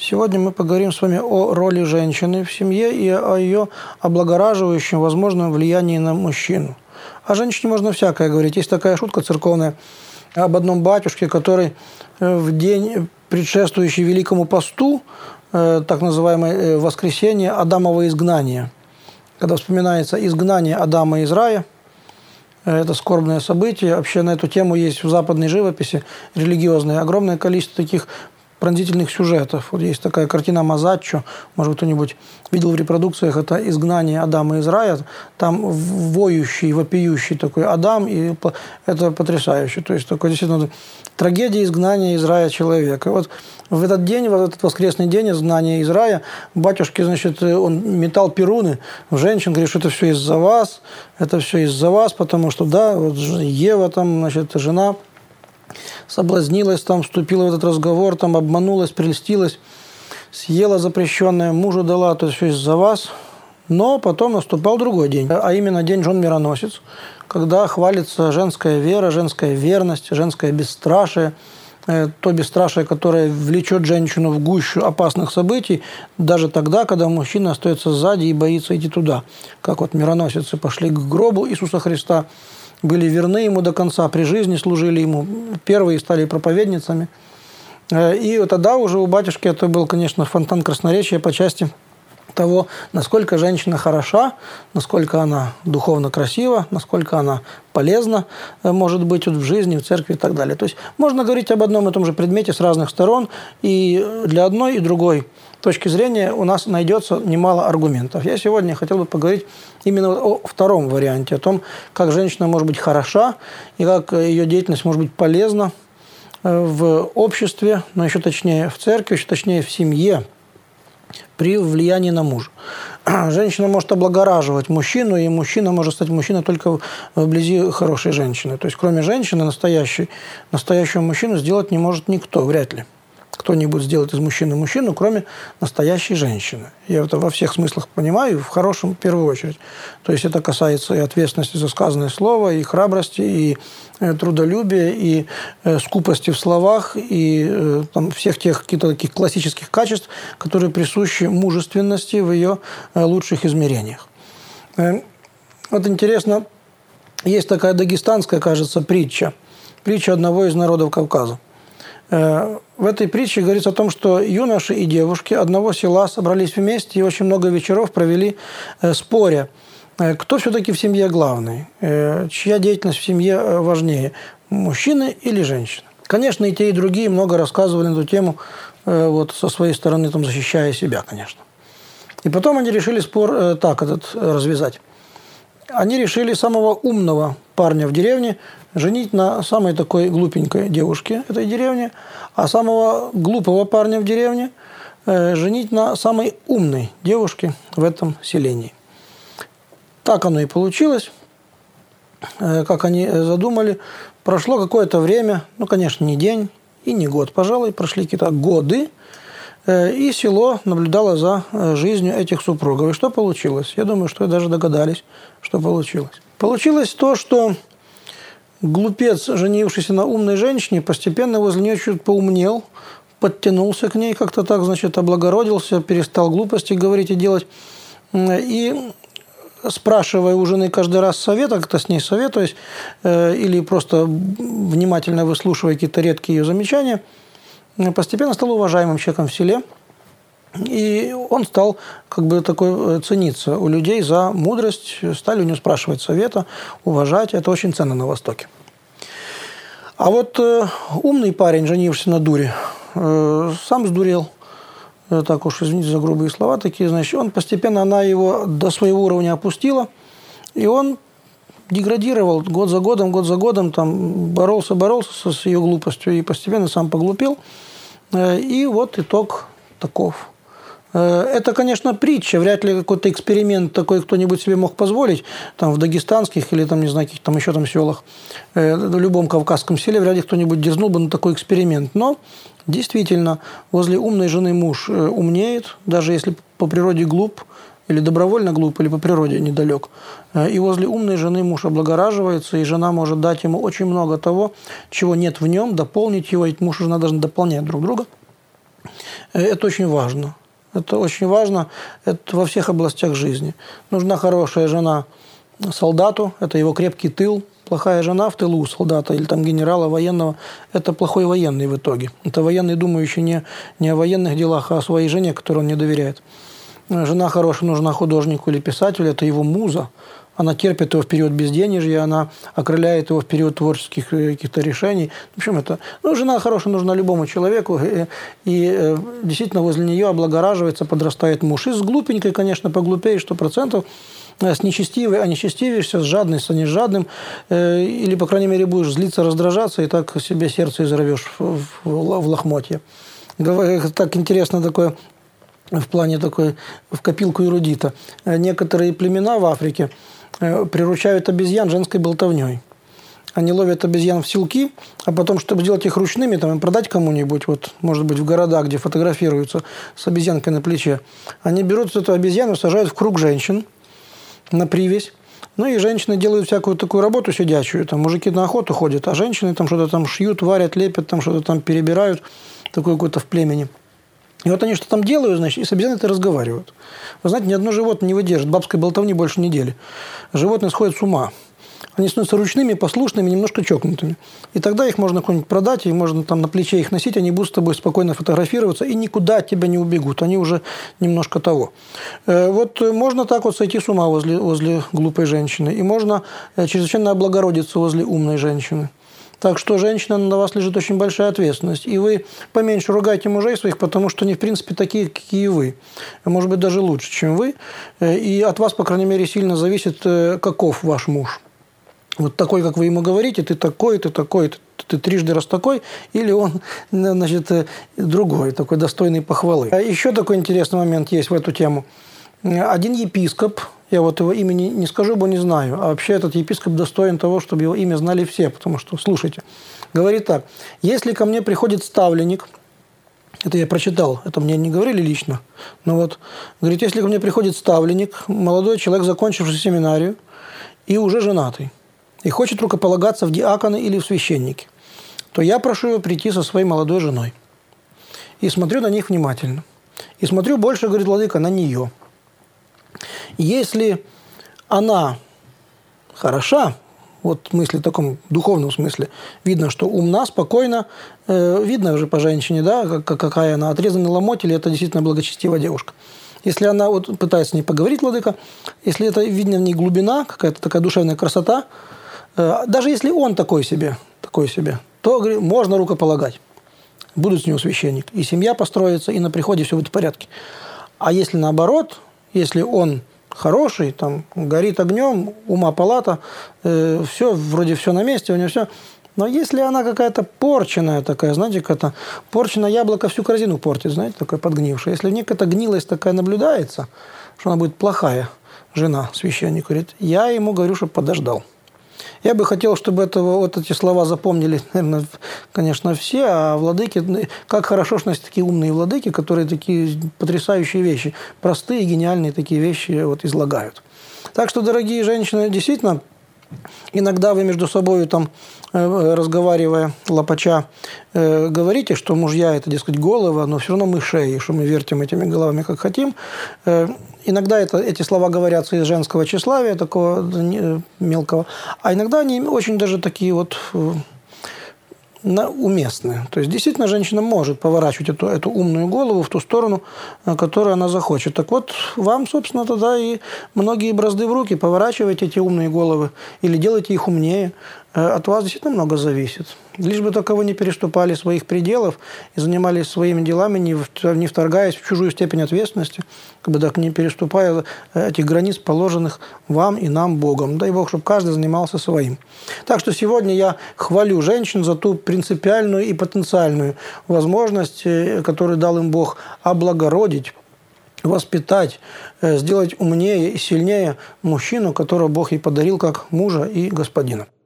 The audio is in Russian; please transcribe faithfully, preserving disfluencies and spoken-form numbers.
Сегодня мы поговорим с вами о роли женщины в семье и о ее облагораживающем возможном влиянии на мужчину. О женщине можно всякое говорить. Есть такая шутка церковная об одном батюшке, который в день, предшествующий Великому посту, так называемое воскресенье Адамова изгнания, когда вспоминается изгнание Адама из рая, это скорбное событие. Вообще на эту тему есть в западной живописи религиозной огромное количество таких пронзительных сюжетов. Вот есть такая картина Мазаччо, может, кто-нибудь видел в репродукциях, это «Изгнание Адама из рая». Там воющий, вопиющий такой Адам, и это потрясающе. То есть такой действительно трагедия изгнания из рая человека. Вот в этот день, в этот воскресный день изгнания из рая, батюшки, значит, он метал перуны в женщин, говорит, что это все из-за вас, это все из-за вас, потому что, да, вот Ева там, значит, жена соблазнилась, там, вступила в этот разговор, там, обманулась, прельстилась, съела запрещенное, мужу дала, то есть все из-за вас. Но потом наступал другой день, а именно день жен-мироносец, когда хвалится женская вера, женская верность, женское бесстрашие, то бесстрашие, которое влечет женщину в гущу опасных событий, даже тогда, когда мужчина остается сзади и боится идти туда. Как вот мироносицы пошли к гробу Иисуса Христа, были верны ему до конца, при жизни служили ему, первые стали проповедницами. И тогда уже у батюшки это был, конечно, фонтан красноречия по части того, насколько женщина хороша, насколько она духовно красива, насколько она полезна, может быть, вот в жизни, в церкви и так далее. То есть можно говорить об одном и том же предмете с разных сторон, и для одной и другой точки зрения у нас найдется немало аргументов. Я сегодня хотел бы поговорить именно о втором варианте, о том, как женщина может быть хороша и как ее деятельность может быть полезна в обществе, но еще точнее в церкви, еще точнее в семье, при влиянии на мужа. Женщина может облагораживать мужчину, и мужчина может стать мужчиной только вблизи хорошей женщины. То есть, кроме женщины, настоящей, настоящего мужчину сделать не может никто, вряд ли. Кто-нибудь сделает из мужчины мужчину, кроме настоящей женщины. Я это во всех смыслах понимаю, в хорошем в первую очередь. То есть это касается и ответственности за сказанное слово, и храбрости, и трудолюбия, и скупости в словах, и там, всех тех каких-то таких классических качеств, которые присущи мужественности в ее лучших измерениях. Вот интересно, есть такая дагестанская, кажется, притча. Притча одного из народов Кавказа. В этой притче говорится о том, что юноши и девушки одного села собрались вместе и очень много вечеров провели споря, кто все-таки в семье главный, чья деятельность в семье важнее, мужчины или женщины. Конечно, и те, и другие много рассказывали на эту тему, вот, со своей стороны, там, защищая себя, конечно. И потом они решили спор так этот развязать. Они решили самого умного парня в деревне женить на самой такой глупенькой девушке этой деревни, а самого глупого парня в деревне женить на самой умной девушке в этом селении. Так оно и получилось, как они задумали. Прошло какое-то время, ну, конечно, не день и не год, пожалуй, прошли какие-то годы, и село наблюдало за жизнью этих супругов. И что получилось? Я думаю, что даже догадались, что получилось. Получилось то, что глупец, женившийся на умной женщине, постепенно возле нее чуть поумнел, подтянулся к ней, как-то так, значит, облагородился, перестал глупости говорить и делать. И спрашивая у жены каждый раз совета, как-то с ней советуясь, или просто внимательно выслушивая какие-то редкие ее замечания, постепенно стал уважаемым человеком в селе. И он стал как бы такой цениться у людей за мудрость, стали у него спрашивать совета, уважать. Это очень ценно на Востоке. А вот э, умный парень, женившийся на дуре, э, сам сдурел. Э, так уж, извините за грубые слова такие, значит, он постепенно, она его до своего уровня опустила, и он деградировал год за годом, год за годом, там, боролся, боролся с ее глупостью и постепенно сам поглупел. Э, и вот итог таков. Это, конечно, притча, вряд ли какой-то эксперимент такой кто-нибудь себе мог позволить, там в дагестанских или там, не знаю, каких там еще там селах, в любом кавказском селе вряд ли кто-нибудь дерзнул бы на такой эксперимент. Но действительно, возле умной жены муж умнеет, даже если по природе глуп, или добровольно глуп, или по природе недалек. И возле умной жены муж облагораживается, и жена может дать ему очень много того, чего нет в нем, дополнить его, ведь муж и жена должны дополнять друг друга. Это очень важно. Это очень важно это во всех областях жизни. Нужна хорошая жена солдату, это его крепкий тыл. Плохая жена в тылу солдата или там генерала военного – это плохой военный в итоге. Это военный, думающий не, не о военных делах, а о своей жене, которой он не доверяет. Жена хорошая нужна художнику или писателю – это его муза. Она терпит его в период безденежья, она окрыляет его в период творческих каких-то решений. В общем, это, ну, жена хорошая нужна любому человеку, и, и действительно возле нее облагораживается, подрастает муж. И с глупенькой, конечно, поглупеешь сто процентов, с нечестивой, а нечестивишься, с жадностью, а не с жадным, или, по крайней мере, будешь злиться, раздражаться, и так себе сердце изорвешь в, в, в лохмотье. Так интересно такое, в плане такой, в копилку эрудита. Некоторые племена в Африке приручают обезьян женской болтовней. Они ловят обезьян в селки, а потом, чтобы сделать их ручными, там, и продать кому-нибудь, вот, может быть, в городах, где фотографируются с обезьянкой на плече, они берут эту обезьяну, сажают в круг женщин на привязь. Ну и женщины делают всякую такую работу сидячую. Там мужики на охоту ходят, а женщины там что-то там шьют, варят, лепят, там что-то там перебирают, такое какое-то в племени. И вот они что там делают, значит, и с обезьяной-то разговаривают. Вы знаете, ни одно животное не выдержит бабской болтовни больше недели. Животные сходят с ума. Они становятся ручными, послушными, немножко чокнутыми. И тогда их можно куда-нибудь продать, и можно там на плече их носить, они будут с тобой спокойно фотографироваться, и никуда от тебя не убегут. Они уже немножко того. Вот можно так вот сойти с ума возле, возле глупой женщины, и можно чрезвычайно облагородиться возле умной женщины. Так что, женщина, на вас лежит очень большая ответственность. И вы поменьше ругайте мужей своих, потому что они, в принципе, такие, какие вы. Может быть, даже лучше, чем вы. И от вас, по крайней мере, сильно зависит, каков ваш муж. Вот такой, как вы ему говорите, ты такой, ты такой, ты, ты трижды раз такой, или он, значит, другой, такой достойный похвалы. Еще такой интересный момент есть в эту тему. Один епископ, я вот его имени не скажу, бо не знаю, а вообще этот епископ достоин того, чтобы его имя знали все, потому что, слушайте, говорит так: если ко мне приходит ставленник, это я прочитал, это мне не говорили лично, но вот, говорит, если ко мне приходит ставленник, молодой человек, закончивший семинарию, и уже женатый, и хочет рукополагаться в диаконы или в священники, то я прошу его прийти со своей молодой женой. И смотрю на них внимательно. И смотрю больше, говорит владыка, на нее. Если она хороша, вот в смысле, в таком духовном смысле, видно, что умна, спокойна, э, видно уже по женщине, да, какая она, отрезанный ломоть, или это действительно благочестивая девушка. Если она вот пытается с ней поговорить, владыка, если это видно в ней глубина, какая-то такая душевная красота, э, даже если он такой себе, такой себе, то, говорит, можно рукополагать. Будут с него священник. И семья построится, и на приходе все будет в порядке. А если наоборот, если он хороший, там, горит огнем, ума палата, э, все, вроде все на месте, у него все. Но если она какая-то порченная такая, знаете, какая-то порченное яблоко всю корзину портит, знаете, такое подгнившее. Если в ней какая-то гнилость такая наблюдается, что она будет плохая жена священника, говорит, я ему говорю, чтобы подождал. Я бы хотел, чтобы этого, вот эти слова запомнили, наверное, конечно, все, а владыки, как хорошо, что у нас такие умные владыки, которые такие потрясающие вещи, простые, гениальные такие вещи вот излагают. Так что, дорогие женщины, действительно, иногда вы между собой, там, разговаривая, лопача, говорите, что мужья – это, дескать, головы, но все равно мы шеи, что мы вертим этими головами, как хотим. Иногда это, эти слова говорятся из женского тщеславия, такого мелкого, а иногда они очень даже такие вот уместные. То есть, действительно, женщина может поворачивать эту, эту умную голову в ту сторону, которую она захочет. Так вот, вам, собственно, тогда и многие бразды в руки. Поворачивайте эти умные головы или делайте их умнее. От вас действительно много зависит. Лишь бы только вы не переступали своих пределов и занимались своими делами, не вторгаясь в чужую степень ответственности, как бы так не переступая этих границ, положенных вам и нам Богом. Дай Бог, чтобы каждый занимался своим. Так что сегодня я хвалю женщин за ту принципиальную и потенциальную возможность, которую дал им Бог, облагородить, воспитать, сделать умнее и сильнее мужчину, которого Бог ей подарил как мужа и господина.